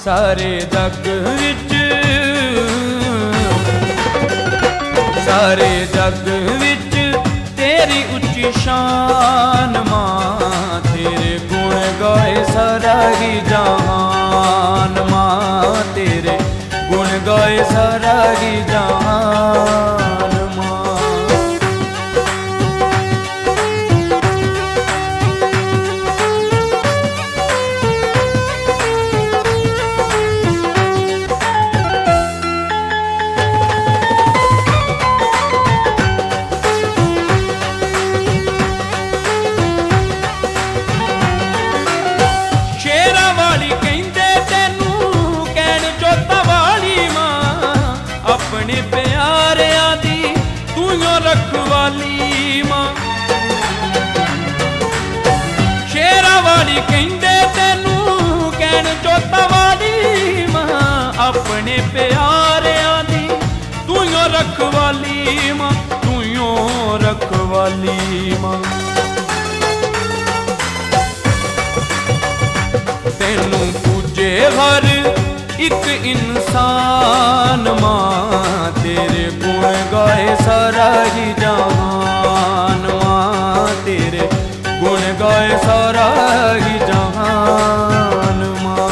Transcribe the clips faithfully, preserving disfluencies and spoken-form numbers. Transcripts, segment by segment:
सारे जग विच सारे जग विच तेरी उच्ची शान मां, तेरे गुण गाए सारा ही जहान मां, तेरे गुण गाए सारा ही जहान मां। अपने प्यारियां दी तू यो रखवाली मां, शेरा वाली कहंदे तेनू कहण जोता वाली मां, अपने प्यारियां दी तू यो रखवाली मां, तू यो रखवाली मां। तेनू पूजे हर एक इंसान मां, तेरे गुण गाए सारा ही जहान मां, तेरे गुण गाए सारा ही जहान मां।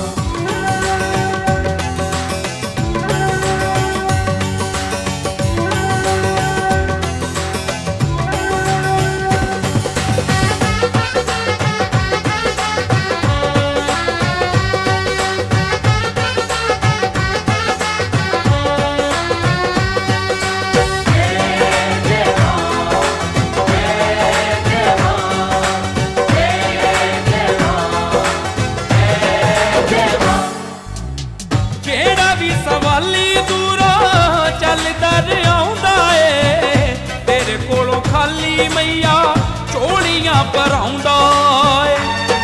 मैया चोलियां भराउंदा है,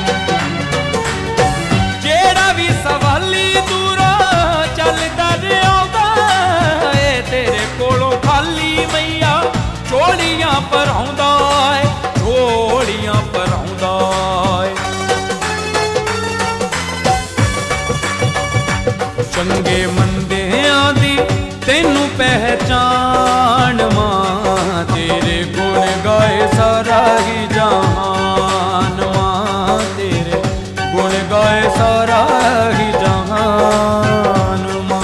जेड़ा भी सवाली दूरा चलदा आउंदा है, तेरे कोलों खाली मैया चोलियां भराउंदा है, चोलियां भराउंदा है। चंगे मंदियां दी तेनू पहचान मां, तेरे गुण गाए सारा ही जहान मां, तेरे गुण गाए सारा ही जहान मां।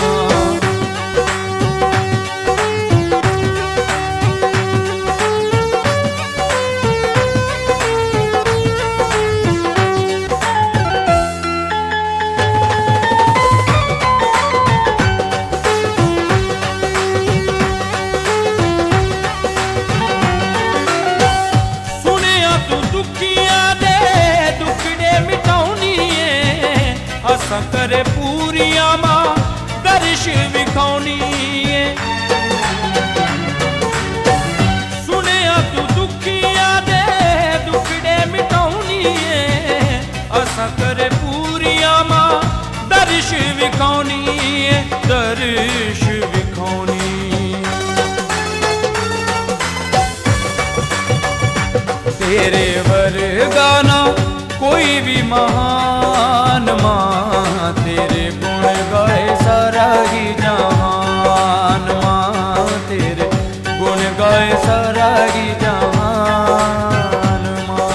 असां करे पूरिया मां दर्श विखाउनी है, सुनिया तू दुखिया दे दुखड़े मिटाउनी है, असां करे पूरिया मां दर्श विखाउनी है, दर्श विखाउनी। तेरे वर्गा ना कोई भी महान मां, तेरे गुण गाए सारा ही जहान मां, तेरे गुण गाए सारा ही जहान मां।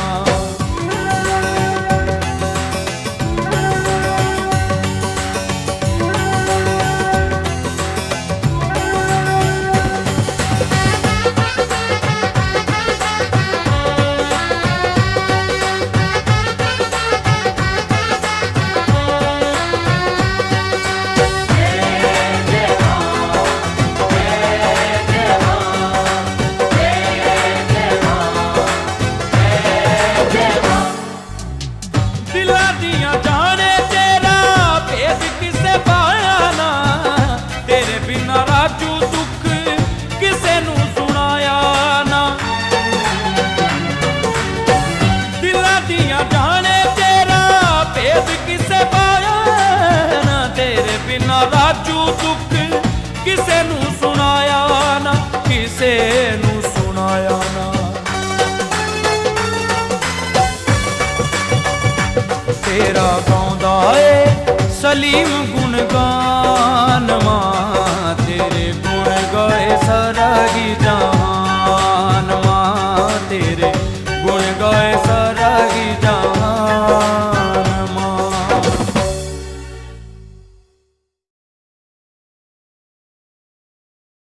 राजू दुख किसे नू सुनाया ना, किसे नू सुनाया ना। तेरा गाँदा है सलीम गुणगानवा।